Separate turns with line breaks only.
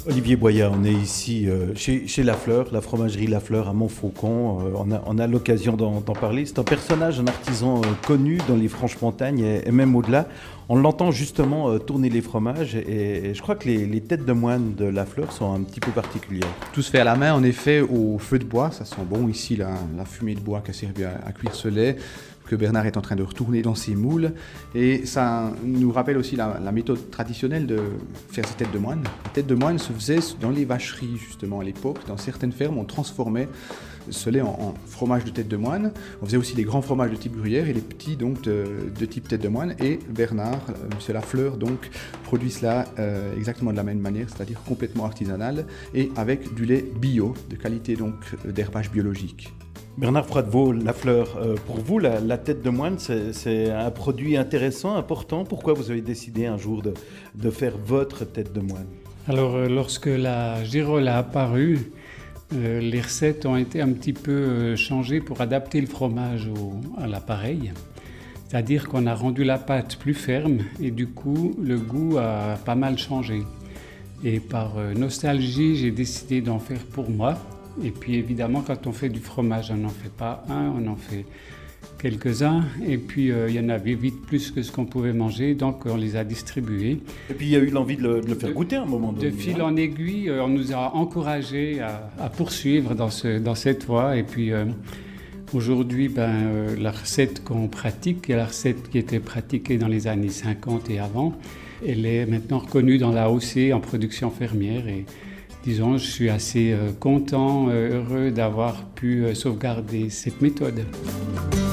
Olivier Boyat, on est ici chez Lafleur, la fromagerie Lafleur à Montfaucon. On a l'occasion d'en parler. C'est un personnage, un artisan connu dans les Franches-Montagnes et même au-delà. On l'entend justement tourner les fromages et je crois que les têtes de moine de Lafleur sont un petit peu particulières.
Tout se fait à la main, en effet, au feu de bois. Ça sent bon ici, la fumée de bois qui a servi à cuire ce lait, que Bernard est en train de retourner dans ses moules. Et ça nous rappelle aussi la méthode traditionnelle de faire ces têtes de moine. Les têtes de moine se faisaient dans les vacheries, justement, à l'époque. Dans certaines fermes, on transformait ce lait en fromage de tête de moine. On faisait aussi les grands fromages de type gruyère et les petits donc de type tête de moine. Et Bernard, monsieur Lafleur, donc, produit cela exactement de la même manière, c'est-à-dire complètement artisanal et avec du lait bio, de qualité donc d'herbage biologique.
Bernard Froidevaux, Lafleur, pour vous, la tête de moine, c'est un produit intéressant, important. Pourquoi vous avez décidé un jour de faire votre tête de moine?
Alors, lorsque la girole a apparu, les recettes ont été un petit peu changées pour adapter le fromage à l'appareil. C'est-à-dire qu'on a rendu la pâte plus ferme et du coup, le goût a pas mal changé. Et par nostalgie, j'ai décidé d'en faire pour moi. Et puis évidemment, quand on fait du fromage, on n'en fait pas un, on en fait quelques-uns. Et puis il y en avait vite plus que ce qu'on pouvait manger, donc on les a distribués.
Et puis il y a eu l'envie de le faire goûter à un moment donné.
De fil en aiguille, on nous a encouragés à poursuivre dans cette voie. Et puis aujourd'hui, la recette qu'on pratique, la recette qui était pratiquée dans les années 50 et avant, elle est maintenant reconnue dans l'AOC en production fermière. Et disons, je suis assez content, heureux d'avoir pu sauvegarder cette méthode.